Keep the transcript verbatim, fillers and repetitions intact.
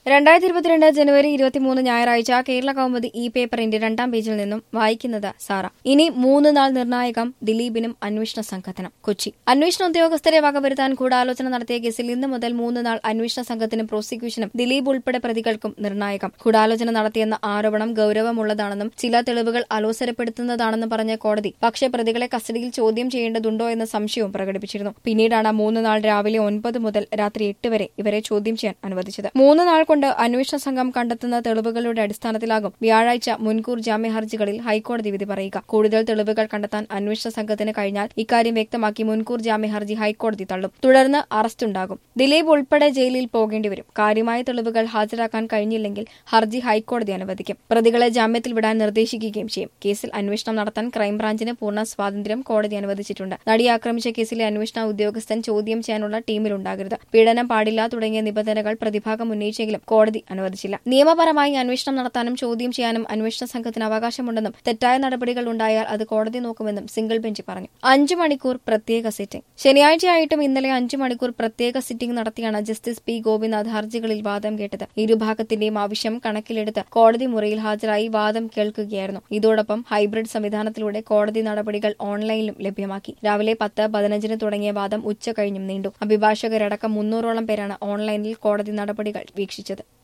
രണ്ടായിരത്തി ഇരുപത്തിരണ്ട് ജനുവരി ഇരുപത്തിമൂന്ന് ഞായറാഴ്ച കേരള കൗമുദി ഈ പേപ്പറിന്റെ രണ്ടാം പേജിൽ നിന്നും വായിക്കുന്നത് സാറ. ഇനി മൂന്ന് നാൾ നിർണായകം, ദിലീപിനും അന്വേഷണ സംഘത്തിനും. കൊച്ചി. അന്വേഷണ ഉദ്യോഗസ്ഥരെ വകവരുത്താൻ ഗൂഢാലോചന നടത്തിയ കേസിൽ ഇന്ന് മുതൽ മൂന്ന് നാൾ അന്വേഷണ സംഘത്തിനും പ്രോസിക്യൂഷനും ദിലീപ് ഉൾപ്പെടെ പ്രതികൾക്കും നിർണായകം. ഗൂഢാലോചന നടത്തിയെന്ന ആരോപണം ഗൌരവമുള്ളതാണെന്നും ചില തെളിവുകൾ അലോസരപ്പെടുത്തുന്നതാണെന്നും പറഞ്ഞ കോടതി പക്ഷേ പ്രതികളെ കസ്റ്റഡിയിൽ ചോദ്യം ചെയ്യേണ്ടതുണ്ടോ എന്ന സംശയവും പ്രകടിപ്പിച്ചിരുന്നു. പിന്നീടാണ് മൂന്ന് നാൾ രാവിലെ ഒൻപത് മുതൽ രാത്രി എട്ട് വരെ ഇവരെ ചോദ്യം ചെയ്യാൻ അനുവദിച്ചത്. മൂന്ന് നാൾ കൊണ്ട് അന്വേഷണ സംഘം കണ്ടെത്തുന്ന തെളിവുകളുടെ അടിസ്ഥാനത്തിലാകും വ്യാഴാഴ്ച മുൻകൂർ ജാമ്യ ഹർജികളിൽ ഹൈക്കോടതി വിധി പറയുക. കൂടുതൽ തെളിവുകൾ കണ്ടെത്താൻ അന്വേഷണ സംഘത്തിന് കഴിഞ്ഞാൽ ഇക്കാര്യം വ്യക്തമാക്കി മുൻകൂർ ജാമ്യ ഹർജി ഹൈക്കോടതി തള്ളും. തുടർന്ന് അറസ്റ്റുണ്ടാകും. ദിലീപ് ഉൾപ്പെടെ ജയിലിൽ പോകേണ്ടിവരും. കാര്യമായ തെളിവുകൾ ഹാജരാക്കാൻ കഴിഞ്ഞില്ലെങ്കിൽ ഹർജി ഹൈക്കോടതി അനുവദിക്കും. പ്രതികളെ ജാമ്യത്തിൽ വിടാൻ നിർദ്ദേശിക്കുകയും ചെയ്യും. കേസിൽ അന്വേഷണം നടത്താൻ ക്രൈംബ്രാഞ്ചിന് പൂർണ്ണ സ്വാതന്ത്ര്യം കോടതി അനുവദിച്ചിട്ടുണ്ട്. നടിയെ ആക്രമിച്ച കേസിലെ അന്വേഷണ ഉദ്യോഗസ്ഥൻ ചോദ്യം ചെയ്യാനുള്ള ടീമിലുണ്ടാകരുത്. പീഡനം പാടില്ല തുടങ്ങിയ നിബന്ധനകൾ പ്രതിഭാഗം ഉന്നയിച്ചെങ്കിലും കോടതി അനുവദിച്ചില്ല. നിയമപരമായി അന്വേഷണം നടത്താനും ചോദ്യം ചെയ്യാനും അന്വേഷണ സംഘത്തിന് അവകാശമുണ്ടെന്നും തെറ്റായ നടപടികൾ ഉണ്ടായാൽ അത് കോടതി നോക്കുമെന്നും സിംഗിൾ ബെഞ്ച് പറഞ്ഞു. അഞ്ചു മണിക്കൂർ പ്രത്യേക സിറ്റിംഗ്. ശനിയാഴ്ചയായിട്ടും ഇന്നലെ അഞ്ചു മണിക്കൂർ പ്രത്യേക സിറ്റിംഗ് നടത്തിയാണ് ജസ്റ്റിസ് പി ഗോപിനാഥ് ഹർജികളിൽ വാദം കേട്ടത്. ഇരുഭാഗത്തിന്റെയും ആവശ്യം കണക്കിലെടുത്ത് കോടതി മുറിയിൽ ഹാജരായി വാദം കേൾക്കുകയായിരുന്നു. ഇതോടൊപ്പം ഹൈബ്രിഡ് സംവിധാനത്തിലൂടെ കോടതി നടപടികൾ ഓൺലൈനിലും ലഭ്യമാക്കി. രാവിലെ പത്ത് പതിനഞ്ചിന് തുടങ്ങിയ വാദം ഉച്ച കഴിഞ്ഞും നീണ്ടു. അഭിഭാഷകരടക്കം മുന്നൂറോളം പേരാണ് ഓൺലൈനിൽ കോടതി നടപടികൾ വീക്ഷിച്ചത്.